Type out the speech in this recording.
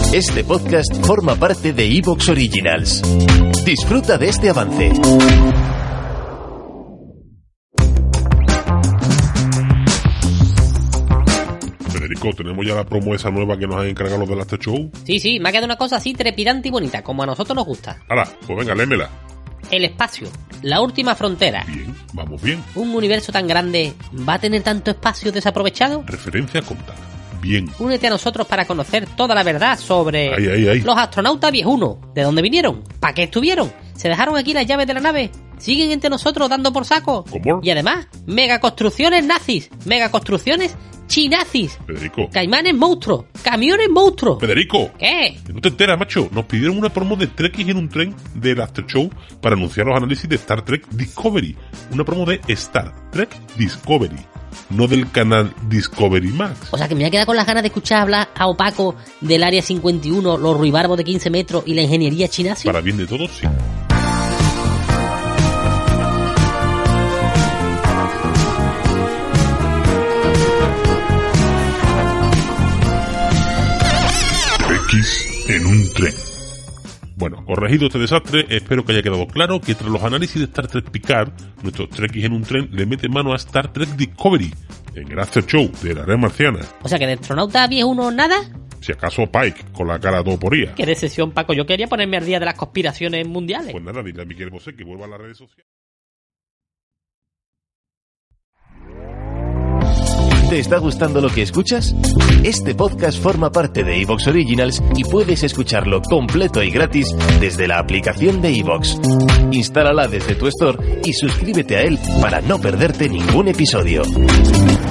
Este podcast forma parte de Evox Originals. Disfruta de este avance. Federico, ¿tenemos ya la promo esa nueva que nos han encargado los del After Show? Sí, me ha quedado una cosa así trepidante y bonita, como a nosotros nos gusta. Hala, pues venga, léemela. El espacio, la última frontera. Bien, vamos bien. ¿Un universo tan grande va a tener tanto espacio desaprovechado? Referencia contada. Bien. Únete a nosotros para conocer toda la verdad sobre Ahí. los astronautas viejunos. ¿De dónde vinieron? ¿Para qué estuvieron? ¿Se dejaron aquí las llaves de la nave? ¿Siguen entre nosotros dando por saco? ¿Cómo? Y además, megaconstrucciones nazis, megaconstrucciones chinazis, Federico. caimanes monstruos, camiones monstruos. Federico. ¿Qué? No te enteras, macho. Nos pidieron una promo de Trekkies en un tren del After Show para anunciar los análisis de Star Trek Discovery. Una promo de Star Trek Discovery, no del canal Discovery Max. O sea que me voy a quedar con las ganas de escuchar hablar a Opaco del Área 51, los ruibarbos de 15 metros y la ingeniería chinazi. Para bien de todos, sí. En un tren. Bueno, corregido este desastre, espero que haya quedado claro que tras los análisis de Star Trek Picard, nuestros Trekkies en un tren le meten mano a Star Trek Discovery, en el After Show de la Red Marciana. O sea que de astronauta viejuno nada. Si acaso Pike, con la cara toporía. Qué decepción, Paco. Yo quería ponerme al día de las conspiraciones mundiales. Pues nada, dile a Miguel Bosé que vuelva a las redes sociales. ¿Te está gustando lo que escuchas? Este podcast forma parte de Evox Originals y puedes escucharlo completo y gratis desde la aplicación de Evox. Instálala desde tu store y suscríbete a él para no perderte ningún episodio.